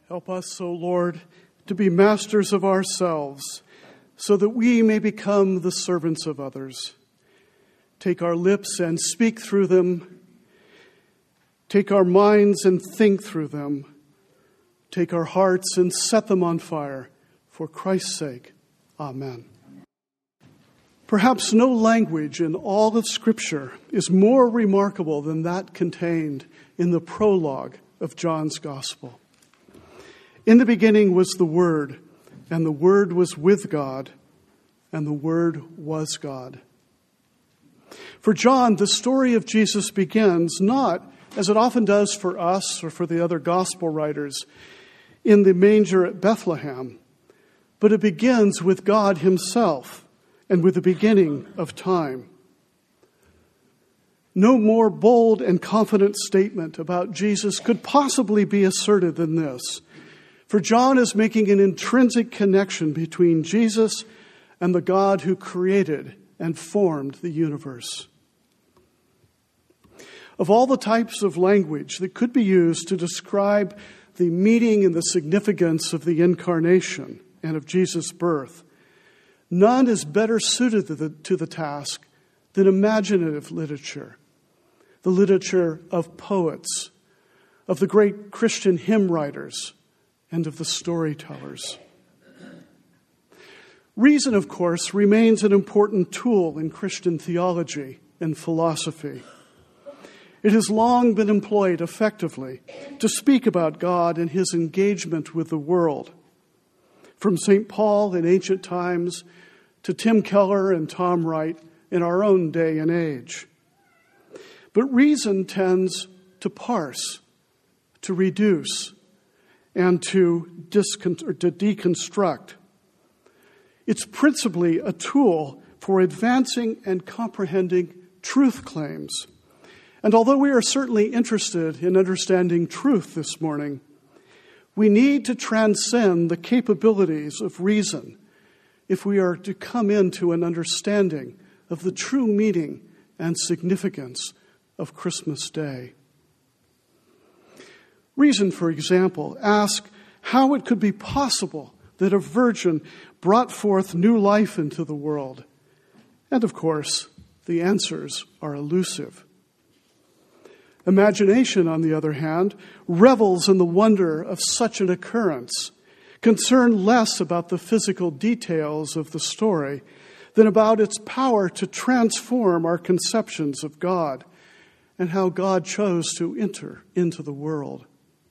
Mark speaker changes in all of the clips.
Speaker 1: Help us, O Lord, to be masters of ourselves, so that we may become the servants of others. Take our lips and speak through them. Take our minds and think through them. Take our hearts and set them on fire. For Christ's sake, amen. Perhaps no language in all of Scripture is more remarkable than that contained in the prologue of John's Gospel. In the beginning was the Word, and the Word was with God, and the Word was God. For John, the story of Jesus begins not, as it often does for us or for the other gospel writers, in the manger at Bethlehem, but it begins with God himself and with the beginning of time. No more bold and confident statement about Jesus could possibly be asserted than this. For John is making an intrinsic connection between Jesus and the God who created and formed the universe. Of all the types of language that could be used to describe the meaning and the significance of the incarnation and of Jesus' birth, none is better suited to the task than imaginative literature, the literature of poets, of the great Christian hymn writers, and of the storytellers. Reason, of course, remains an important tool in Christian theology and philosophy. It has long been employed effectively to speak about God and his engagement with the world. From St. Paul in ancient times to Tim Keller and Tom Wright in our own day and age. But reason tends to parse, to reduce, and to deconstruct. It's principally a tool for advancing and comprehending truth claims. And although we are certainly interested in understanding truth this morning, we need to transcend the capabilities of reason if we are to come into an understanding of the true meaning and significance of Christmas Day. Reason, for example, asks how it could be possible that a virgin brought forth new life into the world. And of course, the answers are elusive. Imagination, on the other hand, revels in the wonder of such an occurrence, concerned less about the physical details of the story than about its power to transform our conceptions of God and how God chose to enter into the world.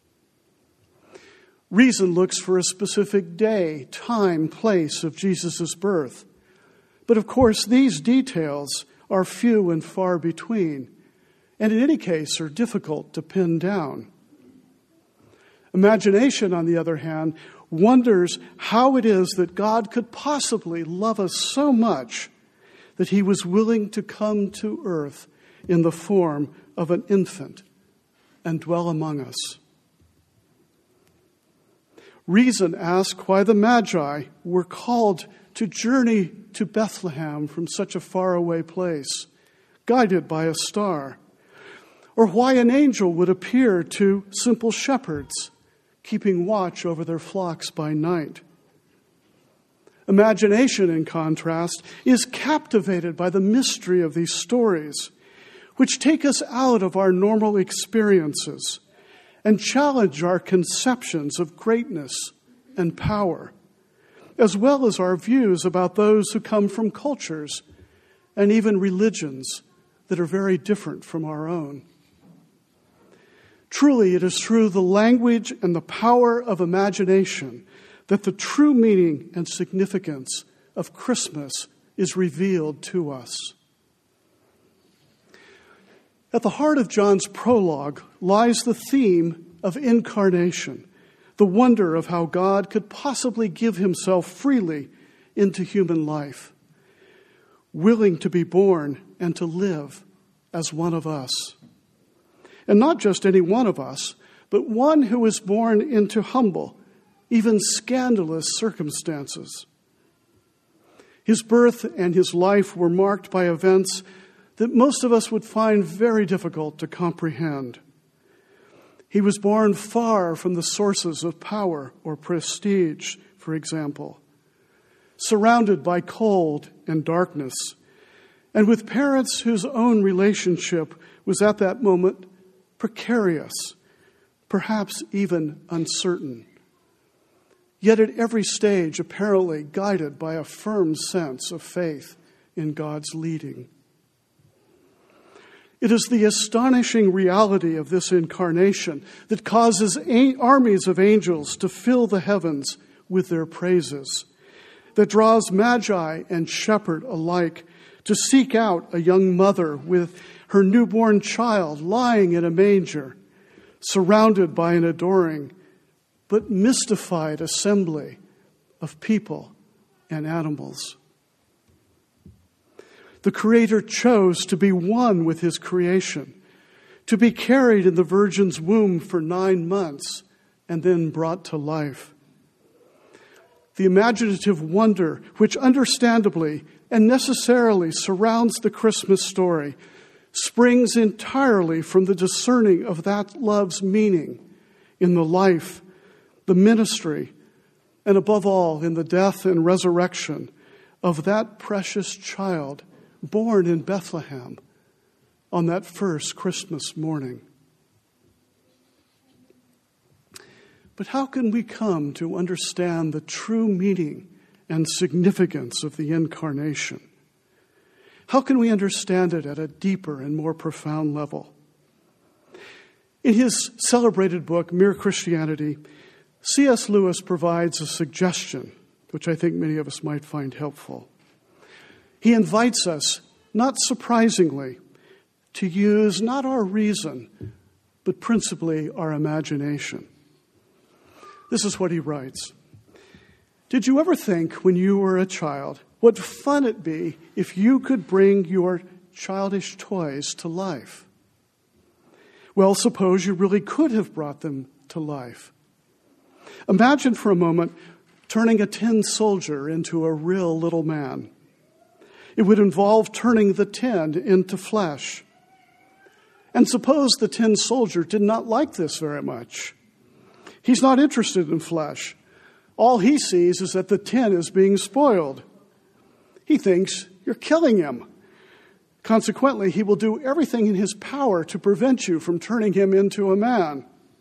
Speaker 1: Reason looks for a specific day, time, place of Jesus' birth. But of course, these details are few and far between, and in any case are difficult to pin down. Imagination, on the other hand, wonders how it is that God could possibly love us so much that he was willing to come to earth in the form of an infant and dwell among us. Reason asks why the Magi were called to journey to Bethlehem from such a faraway place, guided by a star, or why an angel would appear to simple shepherds, keeping watch over their flocks by night. Imagination, in contrast, is captivated by the mystery of these stories, which take us out of our normal experiences and challenge our conceptions of greatness and power, as well as our views about those who come from cultures and even religions that are very different from our own. Truly, it is through the language and the power of imagination that the true meaning and significance of Christmas is revealed to us. At the heart of John's prologue lies the theme of incarnation, the wonder of how God could possibly give himself freely into human life, willing to be born and to live as one of us. And not just any one of us, but one who was born into humble, even scandalous circumstances. His birth and his life were marked by events that most of us would find very difficult to comprehend. He was born far from the sources of power or prestige, for example, surrounded by cold and darkness, and with parents whose own relationship was at that moment precarious, perhaps even uncertain. Yet at every stage, apparently guided by a firm sense of faith in God's leading. It is the astonishing reality of this incarnation that causes armies of angels to fill the heavens with their praises, that draws magi and shepherd alike to seek out a young mother with her newborn child lying in a manger, surrounded by an adoring but mystified assembly of people and animals. The Creator chose to be one with his creation, to be carried in the Virgin's womb for 9 months and then brought to life. The imaginative wonder which understandably and necessarily surrounds the Christmas story springs entirely from the discerning of that love's meaning in the life, the ministry, and above all in the death and resurrection of that precious child born in Bethlehem on that first Christmas morning. But how can we come to understand the true meaning and significance of the Incarnation? How can we understand it at a deeper and more profound level? In his celebrated book, Mere Christianity, C.S. Lewis provides a suggestion, which I think many of us might find helpful. He invites us, not surprisingly, to use not our reason, but principally our imagination. This is what he writes. Did you ever think when you were a child what fun it'd be if you could bring your childish toys to life? Well, suppose you really could have brought them to life. Imagine for a moment turning a tin soldier into a real little man. It would involve turning the tin into flesh. And suppose the tin soldier did not like this very much. He's not interested in flesh. All he sees is that the tin is being spoiled. He thinks you're killing him. Consequently, he will do everything in his power to prevent you from turning him into a man.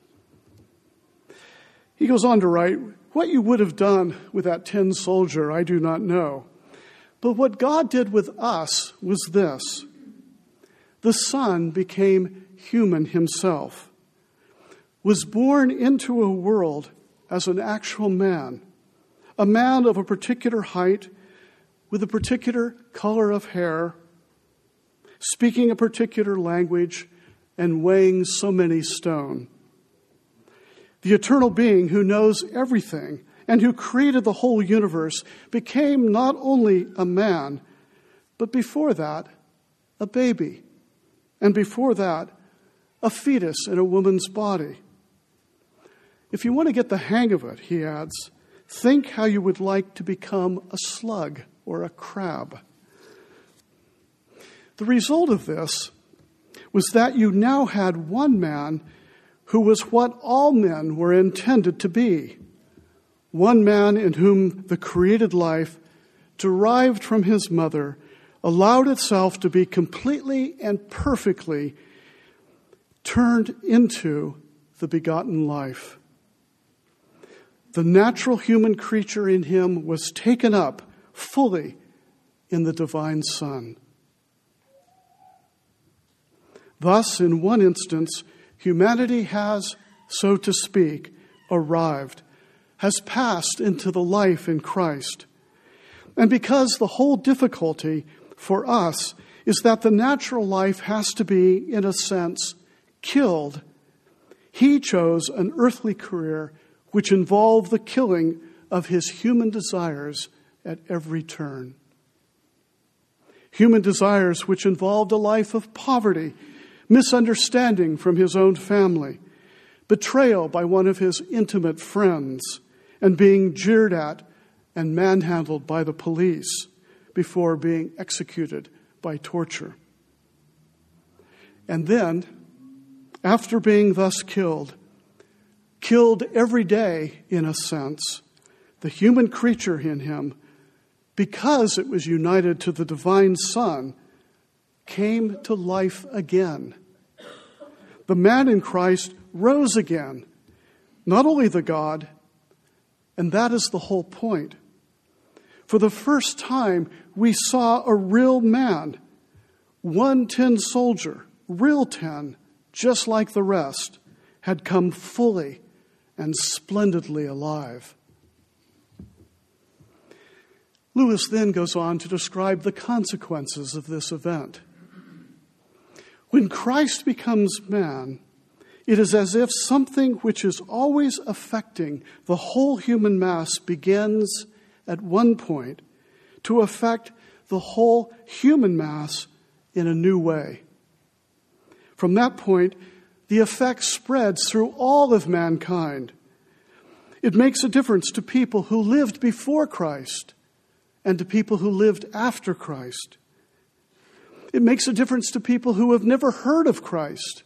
Speaker 1: He goes on to write, what you would have done with that tin soldier, I do not know. But what God did with us was this. The Son became human himself, was born into a world as an actual man, a man of a particular height, with a particular color of hair, speaking a particular language, and weighing so many stone. The eternal being who knows everything and who created the whole universe became not only a man, but before that, a baby, and before that, a fetus in a woman's body. If you want to get the hang of it, he adds, think how you would like to become a slug or a crab. The result of this was that you now had one man who was what all men were intended to be. One man in whom the created life, derived from his mother, allowed itself to be completely and perfectly turned into the begotten life. The natural human creature in him was taken up fully in the divine Son. Thus, in one instance, humanity has, so to speak, arrived, has passed into the life in Christ. And because the whole difficulty for us is that the natural life has to be, in a sense, killed, he chose an earthly career which involved the killing of his human desires at every turn. Human desires which involved a life of poverty, misunderstanding from his own family, betrayal by one of his intimate friends, and being jeered at and manhandled by the police before being executed by torture. And then, after being thus killed, killed every day, in a sense, the human creature in him, because it was united to the divine Son, came to life again. The man in Christ rose again, not only the God, and that is the whole point. For the first time, we saw a real man, one tin soldier, real tin, just like the rest, had come fully and splendidly alive. Lewis then goes on to describe the consequences of this event. When Christ becomes man, it is as if something which is always affecting the whole human mass begins at one point to affect the whole human mass in a new way. From that point, the effect spreads through all of mankind. It makes a difference to people who lived before Christ and to people who lived after Christ. It makes a difference to people who have never heard of Christ.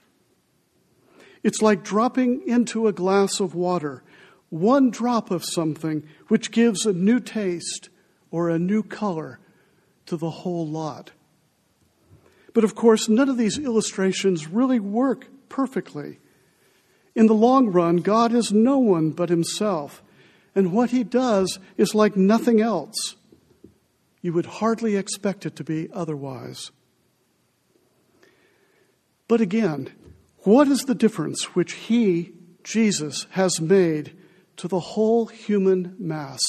Speaker 1: It's like dropping into a glass of water, one drop of something which gives a new taste or a new color to the whole lot. But of course, none of these illustrations really work perfectly. In the long run, God is no one but himself, and what he does is like nothing else. You would hardly expect it to be otherwise. But again, what is the difference which he, Jesus, has made to the whole human mass?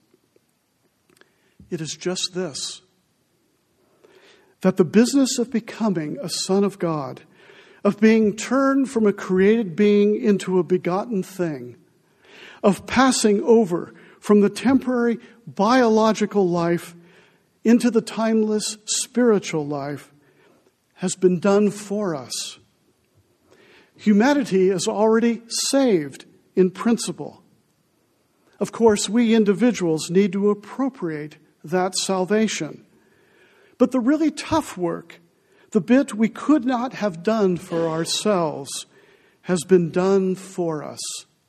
Speaker 1: It is just this: that the business of becoming a son of God, of being turned from a created being into a begotten thing, of passing over from the temporary biological life into the timeless spiritual life, has been done for us. Humanity is already saved in principle. Of course, we individuals need to appropriate that salvation. But the really tough work, the bit we could not have done for ourselves, has been done for us.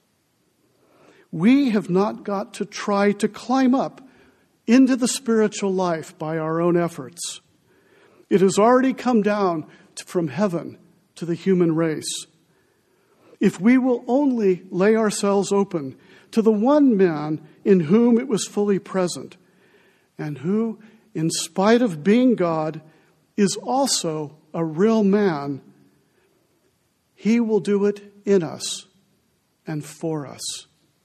Speaker 1: We have not got to try to climb up into the spiritual life by our own efforts. It has already come down from heaven to the human race. If we will only lay ourselves open to the one man in whom it was fully present, and who, in spite of being God, is also a real man, he will do it in us and for us.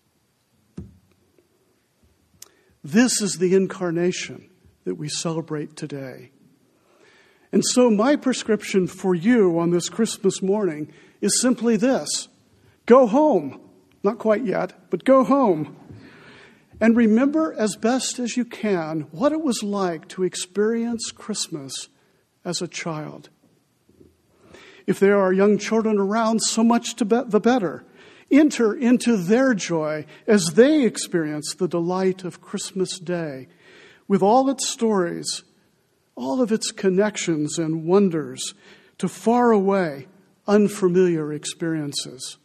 Speaker 1: This is the incarnation that we celebrate today. And so my prescription for you on this Christmas morning is simply this: go home. Not quite yet, but go home. And remember as best as you can what it was like to experience Christmas as a child. If there are young children around, so much the better. Enter into their joy as they experience the delight of Christmas Day with all its stories, all of its connections and wonders to faraway, unfamiliar experiences.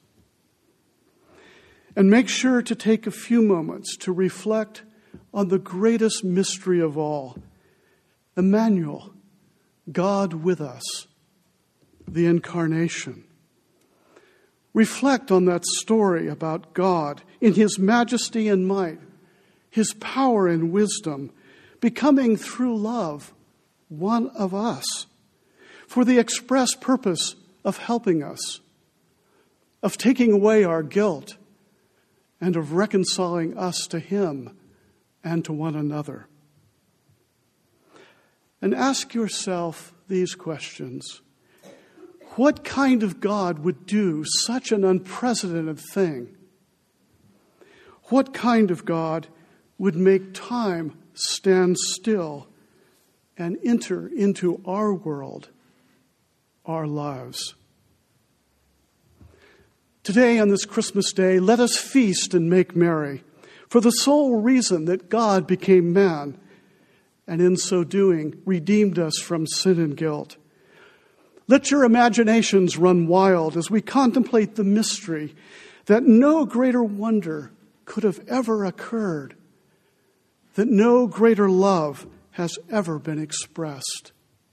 Speaker 1: And make sure to take a few moments to reflect on the greatest mystery of all, Emmanuel, God with us, the Incarnation. Reflect on that story about God in his majesty and might, his power and wisdom, becoming through love one of us, for the express purpose of helping us, of taking away our guilt, and of reconciling us to him and to one another. And ask yourself these questions. What kind of God would do such an unprecedented thing? What kind of God would make time stand still and enter into our world, our lives? Today, on this Christmas Day, let us feast and make merry, for the sole reason that God became man, and in so doing, redeemed us from sin and guilt. Let your imaginations run wild as we contemplate the mystery that no greater wonder could have ever occurred, that no greater love has ever been expressed.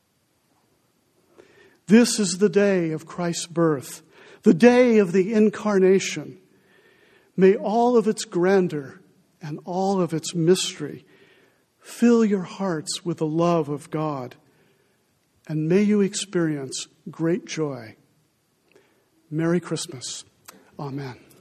Speaker 1: This is the day of Christ's birth, the day of the Incarnation. May all of its grandeur and all of its mystery fill your hearts with the love of God, and may you experience great joy. Merry Christmas. Amen.